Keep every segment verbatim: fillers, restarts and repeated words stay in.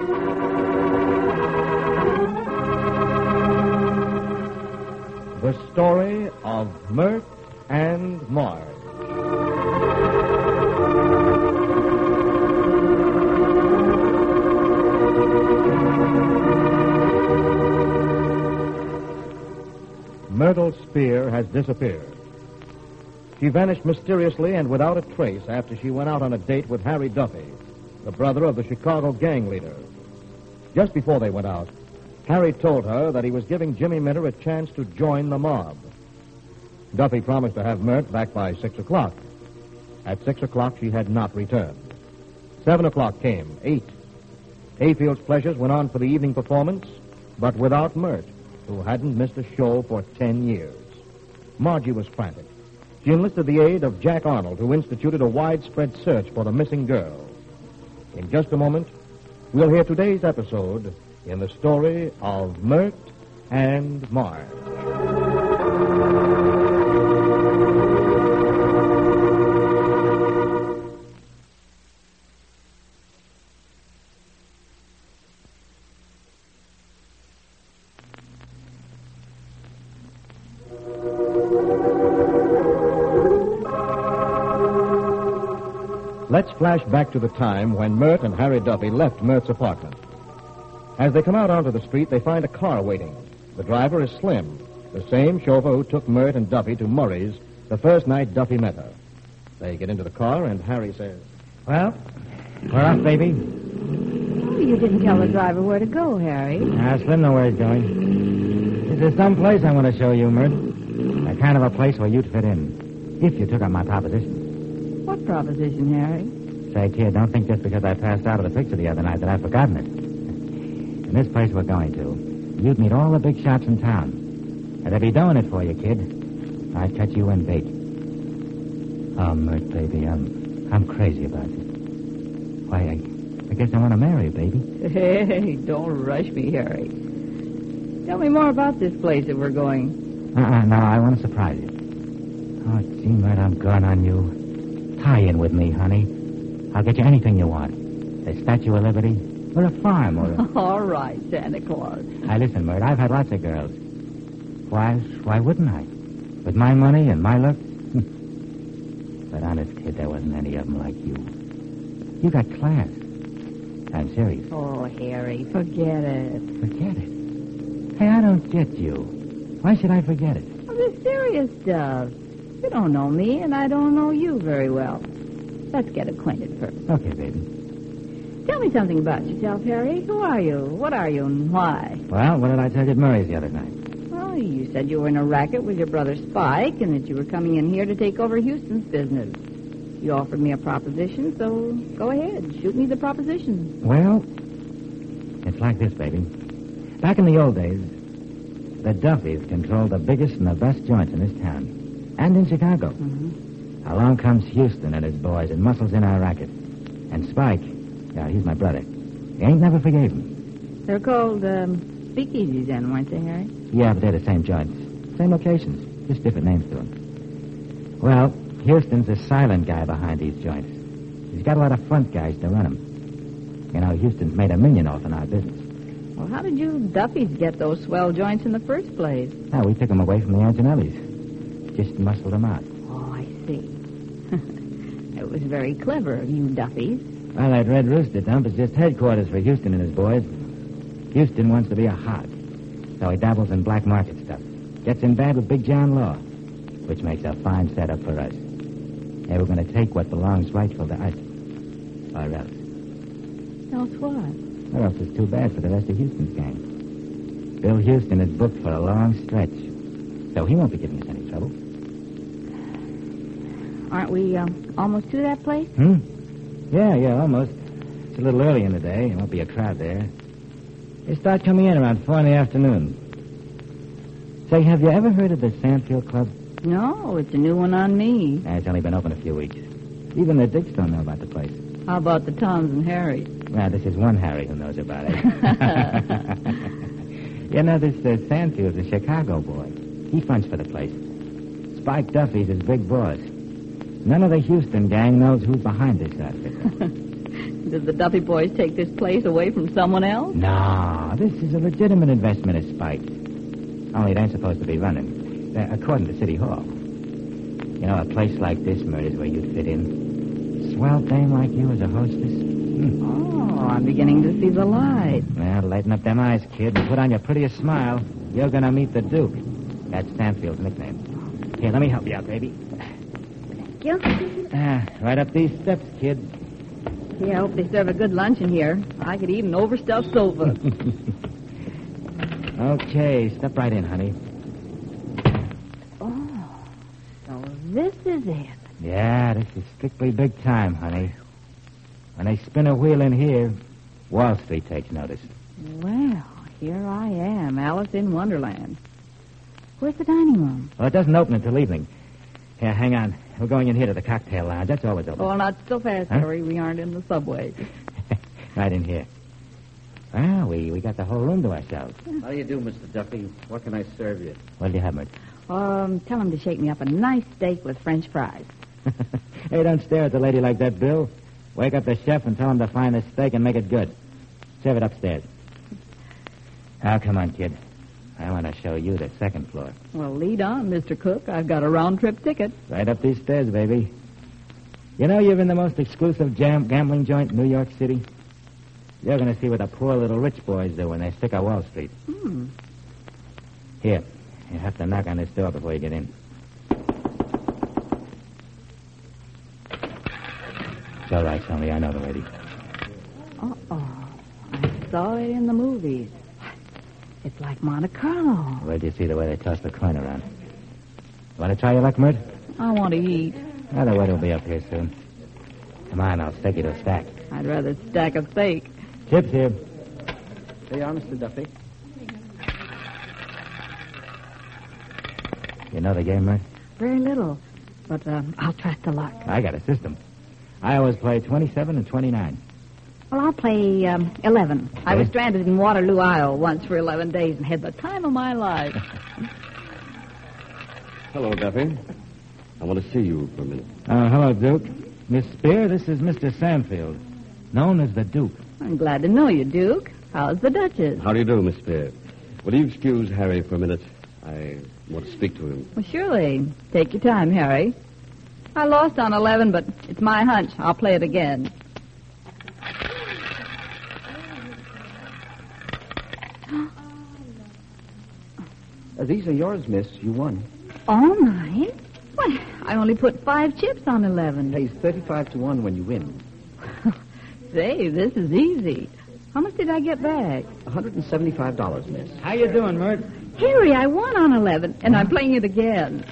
The story of Mert and Marge. Myrtle Spear has disappeared. She vanished mysteriously and without a trace after she went out on a date with Harry Duffy, the brother of the Chicago gang leader. Just before they went out, Harry told her that he was giving Jimmy Minter a chance to join the mob. Duffy promised to have Mert back by six o'clock. At six o'clock, she had not returned. Seven o'clock came, eight. Hayfield's Pleasures went on for the evening performance, but without Mert, who hadn't missed a show for ten years. Margie was frantic. She enlisted the aid of Jack Arnold, who instituted a widespread search for the missing girl. In just a moment, we'll hear today's episode in the story of Mert and Marge. Let's flash back to the time when Mert and Harry Duffy left Mert's apartment. As they come out onto the street, they find a car waiting. The driver is Slim, the same chauffeur who took Mert and Duffy to Murray's the first night Duffy met her. They get into the car, and Harry says, Well, we're off, baby. Oh, you didn't tell the driver where to go, Harry. Ah, Slim know where he's going. Is there some place I want to show you, Mert? A kind of a place where you'd fit in, if you took up my proposition. What proposition, Harry? Say, kid, don't think just because I passed out of the picture the other night that I've forgotten it. In this place we're going to, you'd meet all the big shots in town. And they'd be doing it for you, kid. I'd cut you in big. Oh, Mert, baby, I'm I'm crazy about you. Why, I, I guess I want to marry you, baby. Hey, don't rush me, Harry. Tell me more about this place that we're going. Uh-uh, no, I want to surprise you. Oh, gee, Mert, I'm gone on you. Tie in with me, honey. I'll get you anything you want. A Statue of Liberty, or a farm, or a... All right, Santa Claus. Now, listen, Mert, I've had lots of girls. Why, why wouldn't I? With my money and my luck? But honest, kid, there wasn't any of them like you. You got class. I'm serious. Oh, Harry, forget it. Forget it? Hey, I don't get you. Why should I forget it? Well, this serious stuff. You don't know me, and I don't know you very well. Let's get acquainted first. Okay, baby. Tell me something about yourself, Harry. Who are you? What are you, and why? Well, what did I tell you at Murray's the other night? Well, you said you were in a racket with your brother Spike, and that you were coming in here to take over Houston's business. You offered me a proposition, so go ahead. Shoot me the proposition. Well, it's like this, baby. Back in the old days, the Duffys controlled the biggest and the best joints in this town. And in Chicago. Mm-hmm. Along comes Houston and his boys and muscles in our racket. And Spike, yeah, he's my brother. He ain't never forgave him. They're called um, speakeasies then, weren't they, Harry? Yeah, but they're the same joints. Same locations. Just different names to them. Well, Houston's the silent guy behind these joints. He's got a lot of front guys to run them. You know, Houston's made a million off in our business. Well, how did you Duffys get those swell joints in the first place? Oh, we took them away from the Antonellis. Just muscled them out. Oh, I see. It was very clever of you, Duffys. Well, that Red Rooster dump is just headquarters for Houston and his boys. Houston wants to be a hog, so he dabbles in black market stuff. Gets in bad with Big John Law, which makes a fine setup for us. Hey, we're going to take what belongs rightful to us. Or else. Else what? Or else it's too bad for the rest of Houston's gang. Bill Houston is booked for a long stretch, so he won't be giving us any trouble. Aren't we uh, almost to that place? Hmm? Yeah, yeah, almost. It's a little early in the day. There won't be a crowd there. They start coming in around four in the afternoon. Say, have you ever heard of the Sandfield Club? No, it's a new one on me. Eh, it's only been open a few weeks. Even the Dicks don't know about the place. How about the Toms and Harrys? Well, this is one Harry who knows about it. You know, this uh, Sandfield's a Chicago boy. He fronts for the place. Spike Duffy's his big boss. None of the Houston gang knows who's behind this outfit. Did the Duffy boys take this place away from someone else? No, this is a legitimate investment of Spike's. Only it ain't supposed to be running. Uh, according to City Hall. You know, a place like this, Mert, is where you'd fit in. Swell dame like you as a hostess. Hmm. Oh, I'm beginning to see the light. Well, lighten up them eyes, kid, and put on your prettiest smile. You're gonna meet the Duke. That's Stanfield's nickname. Here, let me help you out, baby. Thank you. Ah, right up these steps, kid. Yeah, I hope they serve a good lunch in here. I could eat an overstuffed sofa. Okay, step right in, honey. Oh, so this is it. Yeah, this is strictly big time, honey. When they spin a wheel in here, Wall Street takes notice. Well, here I am, Alice in Wonderland. Where's the dining room? Well, it doesn't open until evening. Here, hang on. We're going in here to the cocktail lounge. That's always open. Oh, not so fast, Huh? Harry. We aren't in the subway. Right in here. Well, we, we got the whole room to ourselves. How do you do, Mister Duffy? What can I serve you? What do you have, Mert? Um, tell him to shake me up a nice steak with French fries. Hey, don't stare at the lady like that, Bill. Wake up the chef and tell him to find the steak and make it good. Serve it upstairs. Now, come on, kid. I want to show you the second floor. Well, lead on, Mister Cook. I've got a round-trip ticket. Right up these stairs, baby. You know you're in the most exclusive jam- gambling joint in New York City? You're going to see what the poor little rich boys do when they stick on Wall Street. Hmm. Here, you have to knock on this door before you get in. It's all right, Sonny. I know the lady. Uh-oh. I saw it in the movies. It's like Monte Carlo. Where'd you see the way they toss the coin around? Want to try your luck, Mert? I want to eat. Well, the waiter will be up here soon. Come on, I'll stake you to a stack. I'd rather stack a steak. Chips here. Here you are, Mister Duffy. You know the game, Mert? Very little, but um, I'll trust to luck. I got a system. I always play twenty-seven and twenty-nine. Well, I'll play um, eleven. I was Okay. stranded in Waterloo, Iowa once for eleven days and had the time of my life. Hello, Duffy. I want to see you for a minute. Uh, hello, Duke. Miss Spear, this is Mister Sanfield, known as the Duke. I'm glad to know you, Duke. How's the Duchess? How do you do, Miss Spear? Will you excuse Harry for a minute? I want to speak to him. Well, surely. Take your time, Harry. I lost on eleven, but it's my hunch. I'll play it again. Uh, these are yours, miss. You won. All mine? Why, I only put five chips on eleven. Pays thirty-five to one when you win. Say, this is easy. How much did I get back? one hundred seventy-five dollars, miss. How you doing, Mert? Harry, I won on eleven, and I'm playing it again.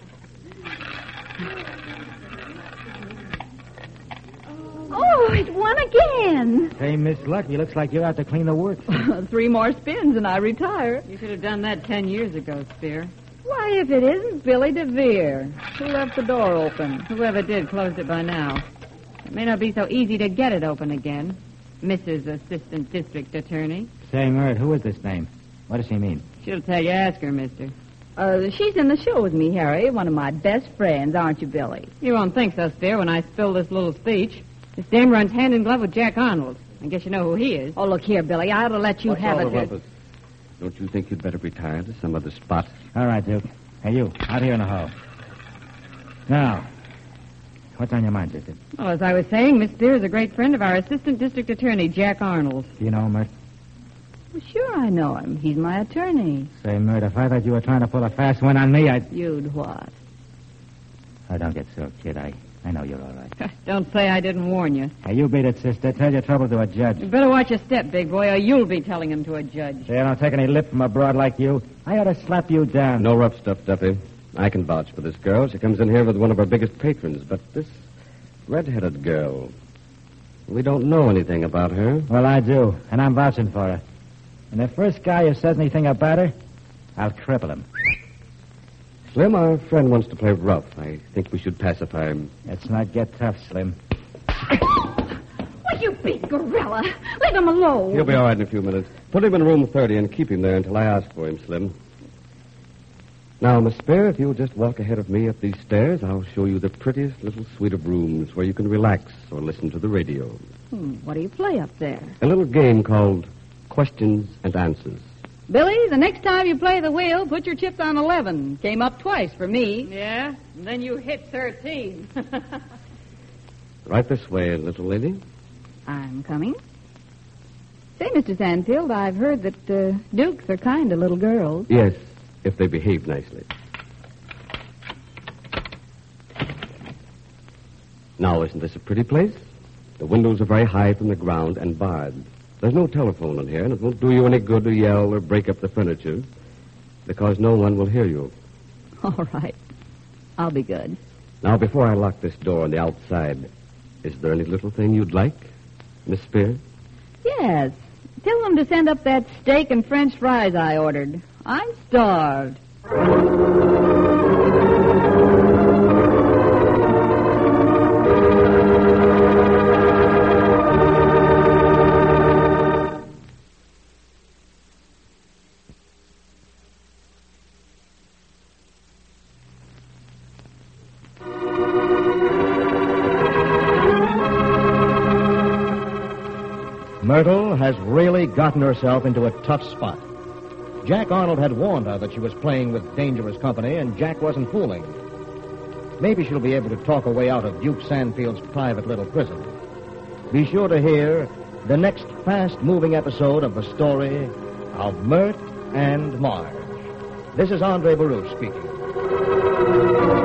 Oh, it won again. Hey, Miss Lucky, looks like you're out to clean the works. Three more spins, and I retire. You should have done that ten years ago, Spear. Why, if it isn't Billy DeVere, who left the door open? Whoever did closed it by now. It may not be so easy to get it open again. Missus Assistant District Attorney. Say, Mert, who is this name? What does she mean? She'll tell you. Ask her, mister. Uh, she's in the show with me, Harry. One of my best friends, aren't you, Billy? You won't think so, Spear, when I spill this little speech. This dame runs hand in glove with Jack Arnold. I guess you know who he is. Oh, look here, Billy. I ought to let you What's have all it. the rumpus? Don't you think you'd better retire to some other spot? All right, Duke. Hey, you, out here in the hall. Now, what's on your mind, sister? Well, as I was saying, Miss Spear is a great friend of our Assistant District Attorney, Jack Arnold. Do you know him, Mert? Well, sure I know him. He's my attorney. Say, Mert, if I thought you were trying to pull a fast one on me, I'd... You'd what? Oh, don't get sore, kid. I, I know you're all right. Don't say I didn't warn you. Hey, you beat it, sister. Tell your trouble to a judge. You better watch your step, big boy, or you'll be telling him to a judge. Say, I don't take any lip from a broad like you. I ought to slap you down. No rough stuff, Duffy. I can vouch for this girl. She comes in here with one of our biggest patrons. But this red-headed girl, we don't know anything about her. Well, I do, and I'm vouching for her. And the first guy who says anything about her, I'll cripple him. Slim, our friend wants to play rough. I think we should pacify him. Let's not get tough, Slim. What, you big gorilla? Leave him alone. He'll be all right in a few minutes. Put him in room thirty and keep him there until I ask for him, Slim. Now, Miss Spare, if you'll just walk ahead of me up these stairs, I'll show you the prettiest little suite of rooms where you can relax or listen to the radio. Hmm, what do you play up there? A little game called Questions and Answers. Billy, the next time you play the wheel, put your chips on eleven. Came up twice for me. Yeah? And then you hit thirteen. Right this way, little lady. I'm coming. Say, Mister Sandfield, I've heard that uh, dukes are kind to little girls. Yes, if they behave nicely. Now, isn't this a pretty place? The windows are very high from the ground and barred. There's no telephone in here, and it won't do you any good to yell or break up the furniture, because no one will hear you. All right. I'll be good. Now, before I lock this door on the outside, is there any little thing you'd like, Miss Spear? Yes. Tell them to send up that steak and French fries I ordered. I'm starved. Myrtle has really gotten herself into a tough spot. Jack Arnold had warned her that she was playing with dangerous company, and Jack wasn't fooling. Maybe she'll be able to talk her way out of Duke Sandfield's private little prison. Be sure to hear the next fast-moving episode of the story of Myrt and Marge. This is Andre Baruch speaking.